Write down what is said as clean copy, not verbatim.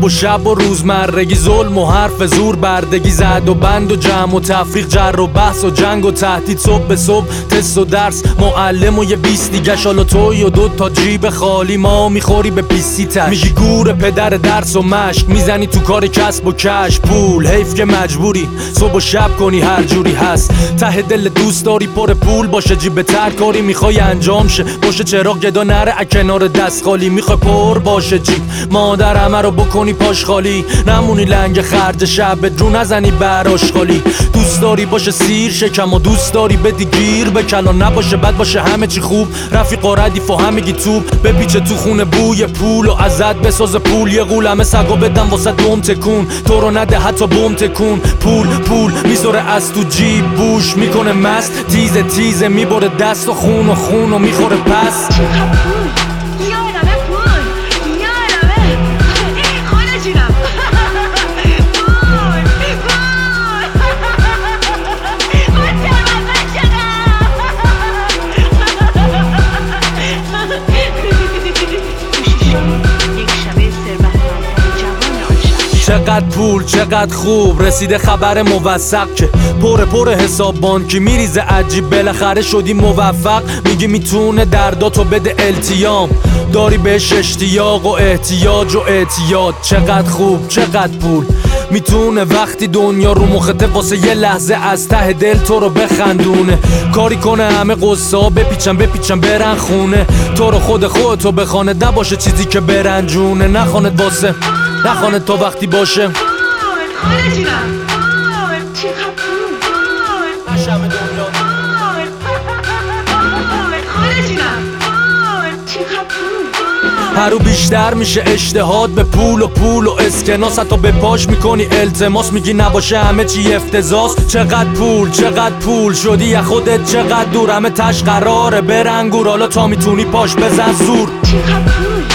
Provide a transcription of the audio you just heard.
و شب و روزمرگی، ظلم و حرف زور، بردگی، زد و بند و جمع و تفریق، جر و بحث و جنگ و تهدید، صبح به صبح تست و درس، معلم و یه 20 دیگه شالا توی و 2 تا جیب خالی، ما میخوری به پیسی تش، میگی گور پدر درس و مشق، میزنی تو کار کسب و کش، پول حیف که مجبوری صبح و شب کنی هر جوری هست، ته دل دوست داری پر پول باشه، جیب تر کاری میخوای انجام شه، باشه چراغ گدا نره کنار دست خالی، میخوای پر باشه جیب مادر همه رو بکنی پاش خالی، نمونی لنگ خرج شب رو نزنی براش خالی، دوست داری باشه سیر شکم و دوست داری بدی گیر به کلان، نباشه بد باشه همه چی خوب، رفیق و ردیف و همگی توپ، بپیچه تو خونه بوی پول و ازت بساز پول، یه غول همه سگا بدم واسه دوم تکون، تو رو نده حتی بوم تکون، پول میذاره از تو جیب بوش میکنه مست، تیزه میبره دست و خون و میخوره پس. چقدر پول چقدر خوب، رسیده خبر موثق که پر حساب بانکی میریزه عجیب، بالاخره شدی موفق، میگی میتونه درداتو بده التیام، داری بهش اشتیاق و احتیاج و اعتیاد، چقدر خوب چقدر پول میتونه وقتی دنیا رو مخته واسه یه لحظه از ته دل تو رو بخندونه، کاری کنه همه قصه ها بپیچن برن خونه، تو رو خودتو بخواند، نباشه چیزی که برنجونه، نخواند واسه نخواند تا وقتی باشه هر رو بیشتر میشه اشتهاد به پول و اسکناس، حتی به پاش میکنی التماس، میگی نباشه همه چی افتضاح، چقدر پول شدی یا خودت چقدر دور، همه تش قراره برنگور، حالا تا میتونی پاش بزن زور.